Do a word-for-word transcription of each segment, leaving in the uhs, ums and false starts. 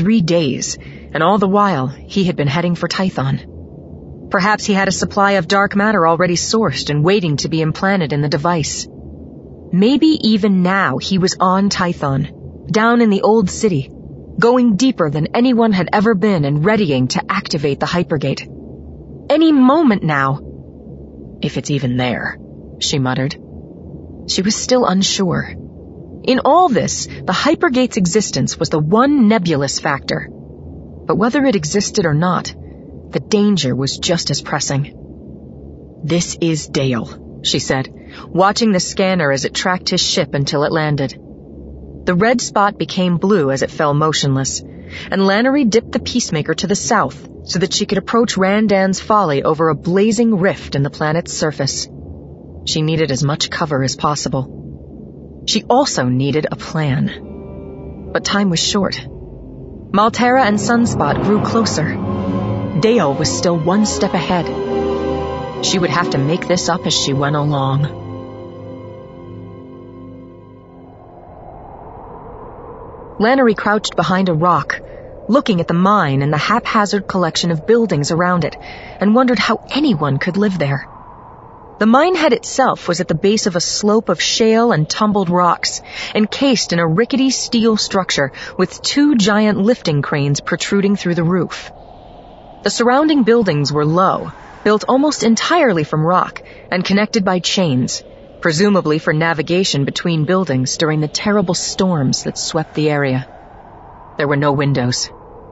three days, and all the while he had been heading for Tython. Perhaps he had a supply of dark matter already sourced and waiting to be implanted in the device. Maybe even now he was on Tython, down in the old city, going deeper than anyone had ever been and readying to activate the hypergate. Any moment now. If it's even there, she muttered. She was still unsure. In all this, the hypergate's existence was the one nebulous factor. But whether it existed or not, the danger was just as pressing. "This is Dale," she said, watching the scanner as it tracked his ship until it landed. The red spot became blue as it fell motionless, and Lannery dipped the Peacemaker to the south so that she could approach Randan's Folly over a blazing rift in the planet's surface. She needed as much cover as possible. She also needed a plan. But time was short. Maltera and Sunspot grew closer. Dale was still one step ahead. She would have to make this up as she went along. Lannery crouched behind a rock, looking at the mine and the haphazard collection of buildings around it, and wondered how anyone could live there. The minehead itself was at the base of a slope of shale and tumbled rocks, encased in a rickety steel structure with two giant lifting cranes protruding through the roof. The surrounding buildings were low, built almost entirely from rock, and connected by chains, presumably for navigation between buildings during the terrible storms that swept the area. There were no windows.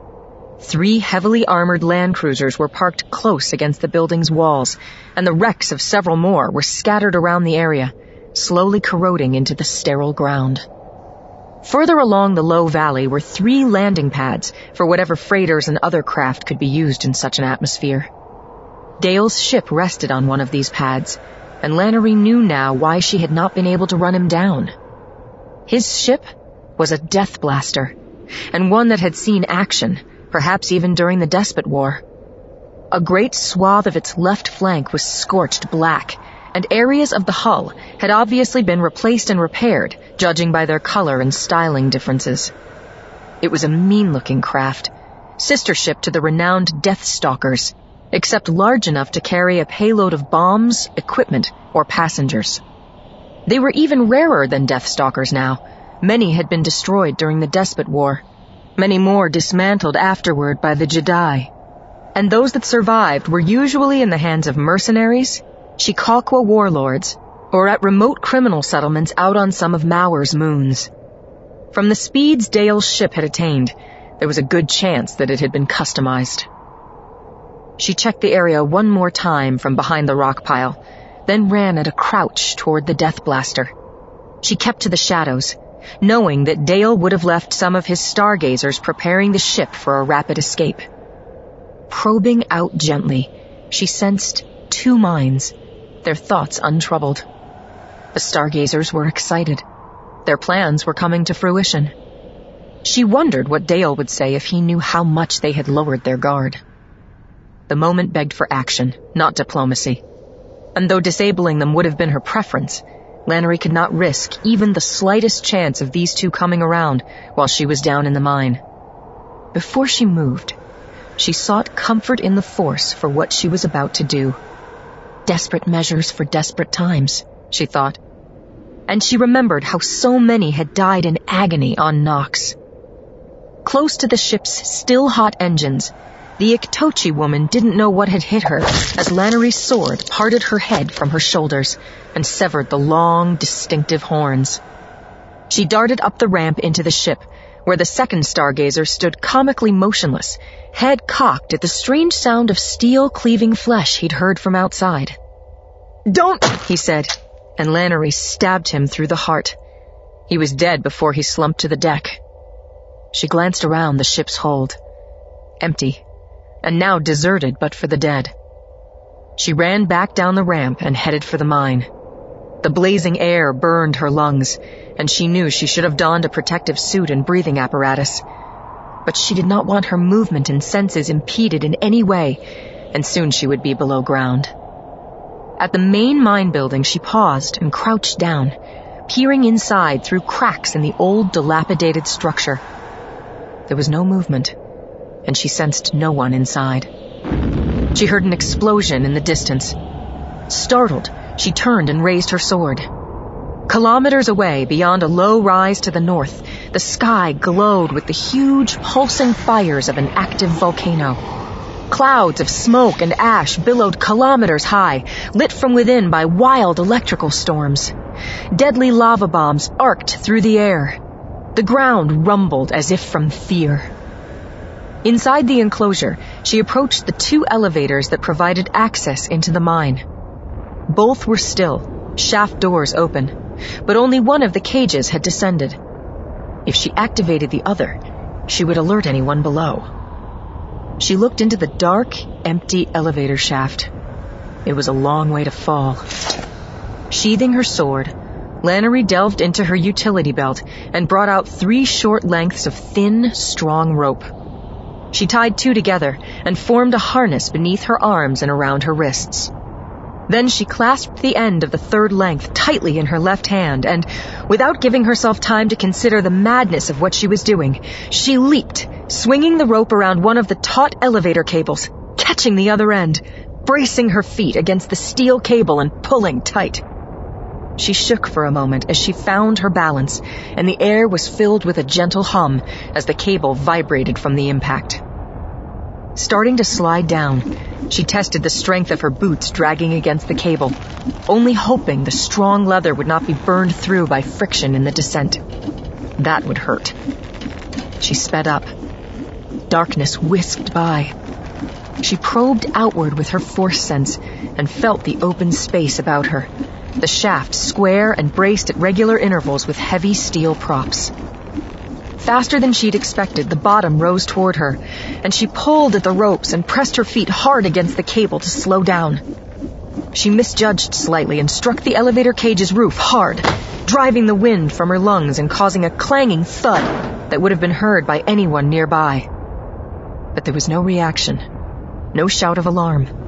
Three heavily armored land cruisers were parked close against the building's walls, and the wrecks of several more were scattered around the area, slowly corroding into the sterile ground. Further along the low valley were three landing pads for whatever freighters and other craft could be used in such an atmosphere. Dale's ship rested on one of these pads, and Lannery knew now why she had not been able to run him down. His ship was a Death Blaster, and one that had seen action, perhaps even during the Despot War. A great swath of its left flank was scorched black, and areas of the hull had obviously been replaced and repaired, judging by their color and styling differences. It was a mean-looking craft, sister ship to the renowned Deathstalkers, except large enough to carry a payload of bombs, equipment, or passengers. They were even rarer than Deathstalkers now. Many had been destroyed during the Despot War. Many more dismantled afterward by the Jedi. And those that survived were usually in the hands of mercenaries, Shikakwa warlords, or at remote criminal settlements out on some of Maur's moons. From the speeds Dale's ship had attained, there was a good chance that it had been customized. She checked the area one more time from behind the rock pile, then ran at a crouch toward the Death Blaster. She kept to the shadows, knowing that Dale would have left some of his stargazers preparing the ship for a rapid escape. Probing out gently, she sensed two minds, their thoughts untroubled. The stargazers were excited. Their plans were coming to fruition. She wondered what Dale would say if he knew how much they had lowered their guard. The moment begged for action, not diplomacy. And though disabling them would have been her preference, Lannery could not risk even the slightest chance of these two coming around while she was down in the mine. Before she moved, she sought comfort in the Force for what she was about to do. Desperate measures for desperate times, she thought. And she remembered how so many had died in agony on Nox. Close to the ship's still-hot engines, the Iktochi woman didn't know what had hit her as Lannery's sword parted her head from her shoulders and severed the long, distinctive horns. She darted up the ramp into the ship, where the second stargazer stood comically motionless, head cocked at the strange sound of steel-cleaving flesh he'd heard from outside. "Don't!" he said, and Lannery stabbed him through the heart. He was dead before he slumped to the deck. She glanced around the ship's hold. Empty, and now deserted but for the dead. She ran back down the ramp and headed for the mine. The blazing air burned her lungs, and she knew she should have donned a protective suit and breathing apparatus. But she did not want her movement and senses impeded in any way, and soon she would be below ground. At the main mine building, she paused and crouched down, peering inside through cracks in the old, dilapidated structure. There was no movement, and she sensed no one inside. She heard an explosion in the distance. Startled, she turned and raised her sword. Kilometers away, beyond a low rise to the north, the sky glowed with the huge, pulsing fires of an active volcano. Clouds of smoke and ash billowed kilometers high, lit from within by wild electrical storms. Deadly lava bombs arced through the air. The ground rumbled as if from fear. Inside the enclosure, she approached the two elevators that provided access into the mine. Both were still, shaft doors open, but only one of the cages had descended. If she activated the other, she would alert anyone below. She looked into the dark, empty elevator shaft. It was a long way to fall. Sheathing her sword, Lannery delved into her utility belt and brought out three short lengths of thin, strong rope. She tied two together and formed a harness beneath her arms and around her wrists. Then she clasped the end of the third length tightly in her left hand and, without giving herself time to consider the madness of what she was doing, she leaped, swinging the rope around one of the taut elevator cables, catching the other end, bracing her feet against the steel cable and pulling tight. She shook for a moment as she found her balance, and the air was filled with a gentle hum as the cable vibrated from the impact. Starting to slide down, she tested the strength of her boots dragging against the cable, only hoping the strong leather would not be burned through by friction in the descent. That would hurt. She sped up. Darkness whisked by. She probed outward with her force sense and felt the open space about her, the shaft square and braced at regular intervals with heavy steel props. Faster than she'd expected, the bottom rose toward her, and she pulled at the ropes and pressed her feet hard against the cable to slow down. She misjudged slightly and struck the elevator cage's roof hard, driving the wind from her lungs and causing a clanging thud that would have been heard by anyone nearby. But there was no reaction, no shout of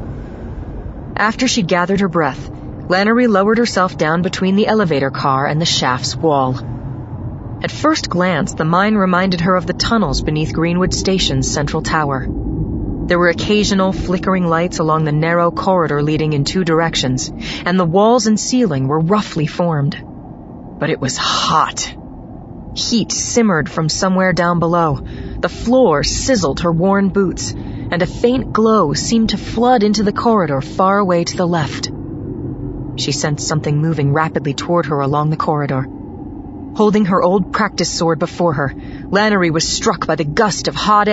alarm. After she'd gathered her breath, Lannery lowered herself down between the elevator car and the shaft's wall. At first glance, the mine reminded her of the tunnels beneath Greenwood Station's central tower. There were occasional flickering lights along the narrow corridor leading in two directions, and the walls and ceiling were roughly formed. But it was hot. Heat simmered from somewhere down below. The floor sizzled her worn boots, and a faint glow seemed to flood into the corridor far away to the left. She sensed something moving rapidly toward her along the corridor. Holding her old practice sword before her, Lannery was struck by the gust of hot air